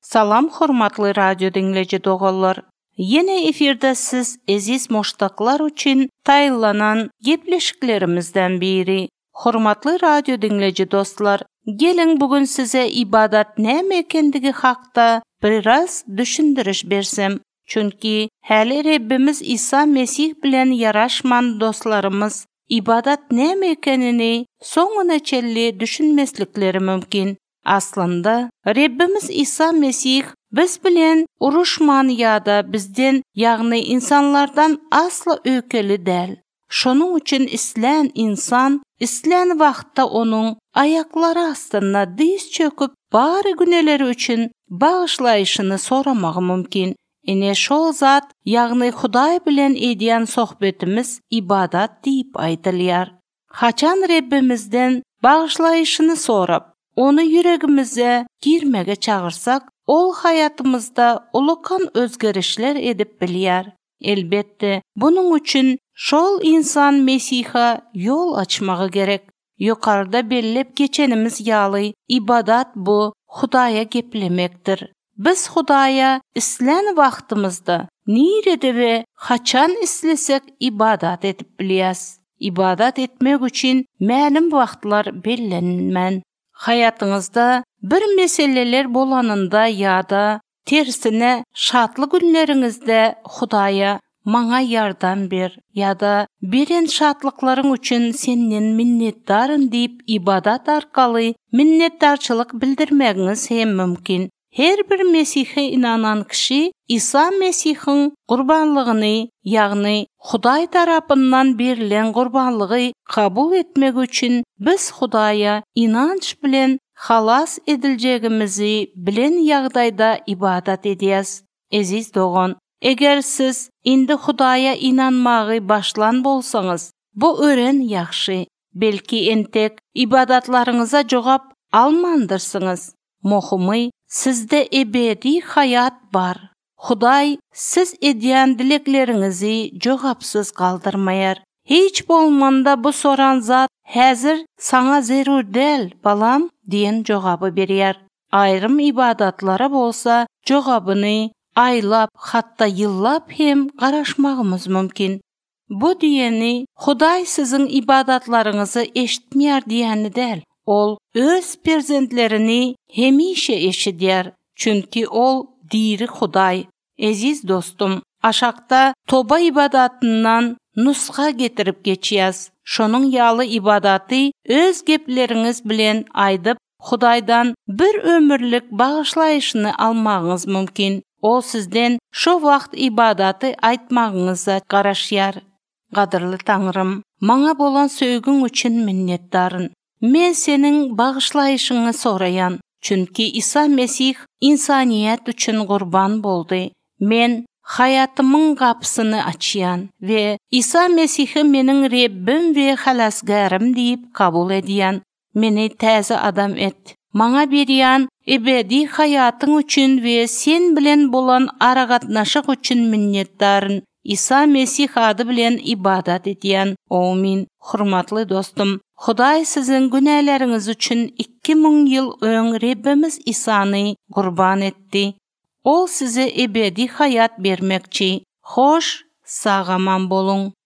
Salam hormatly radyo dinleyici doğallar. Yine efirde siz aziz moştaklar için tayinlanan gepleşiklerimizden biri. Hormatly radyo dinleyici dostlar, gelin bugün size ibadat näme ekendigi hakda biraz düşündiriş bersem. Çünkü hali Rabbimiz İsa Mesih bilen yaraşman dostlarımız ibadat näme ekenini soňuna çelli düşünmeslikleri mümkin. Aslında Rabbimiz İsa Mesih biz bilen uruşman ýa-da bizden ýagny insanlardan asla ökeli däl. Şonuň üçin islen insan islen wagtda onuň aýaklary astynda diz çöküp bary güneleri üçin bagyşlaýyşyny soramagy mümkin. Ene şol zat ýagny Hudaý bilen edýän sohbetimiz ibadat diýip aýdylýar. Haçan Rabbimizden bagyşlaýyşyny sorap, onu yüregimize girmege çağırsak, ol hayatımızda ulukan özgerişler edip bilýär. Elbette bunun üçün şol insan Mesih'a yol açmagy gerek. Yukarıda bellep geçenimiz ýaly ibadat bu Hudaýa geplemekdir. Biz Hudaýa islen wagtymyzda nirede we haçan islesek ibadat edip bilýäs. İbadat etmek üçün ma'lum wagtlar bellenmen. Hayatyňyzda bir meseleler bolanynda ýa-da tersine şatly günleriňizde Hudaýa maňa ýardam ber ýa-da beren şatlyklaryň üçin senden minnetdarym diýip ibadat arkaly minnetdarçylyk bildirmegiňiz hem mümkin. Her bir Mesih'e inanan kişi İsa Mesih'in gurbanlygyny, ýagny Hudaý tarapyndan berilen gurbanlygy kabul etmek üçin biz Hudaýa inanç bilen halas ediljegimizi bilen ýagdaýda ibadat edýäs. Aziz dogan, eger siz indi Hudaýa inanmagy başlan bolsaňyz, bu ören ýaxşy. Belki entek ibadatlaryňyza jogap almandyrsyňyz. Mohumy sizde ebedi hayat bar. Hudaý siz edýän dilekleriňizi jogapsyz kaldyrmaýar. Hiç bolmanda bu soran zat häzir saňa zerur del balam diýen jogaby berýär. Aýrym ibadatlara bolsa jogabyny aýlap hatda ýyllap hem garaşmagymyz mümkin. Bu diýeni Hudaý siziň ibadatlaryňyzy eşitmeýär diýeni del. Ol öz perzentlerini hemişe eşidýär. Çünki ol diri Hudaý. Aziz dostum, aşakta toba ibadatından nuska getirip geçýäs. Şonuň ýaly ibadaty öz gepleriňiz bilen aýdyp Hudaýdan bir ömürlik bagyşlaýyşyny almagyňyz mümkin. O sizden şo wagt ibadaty aýtmagyňyza garaşýar. Gadyrly Taňrym, maňa bolan söýgüň üçin minnetdaryn. Men seniň bagyşlaýyşyňy soraýan. Çünki İsa Mesih insaniýet üçin gurban boldy. Men hayatımın kapısını açyan ve İsa Mesih'i meniň Rabbim ve halasgarim diýip kabul edýän. Meni täze adam et. Maňa berýän ebedi hayatyň üçin ve sen bilen bolan aragatnaşyk üçin minnetdaryn. İsa Mesih ady bilen ibadat edýän. Amin. Hormatly dostum, Hudaý siziň günäleriňiz üçin 2000 ýyl öň Rabbimiz İsany gurban etdi. O size ebedi hayat bermekçi. Hoş, sağaman bolun.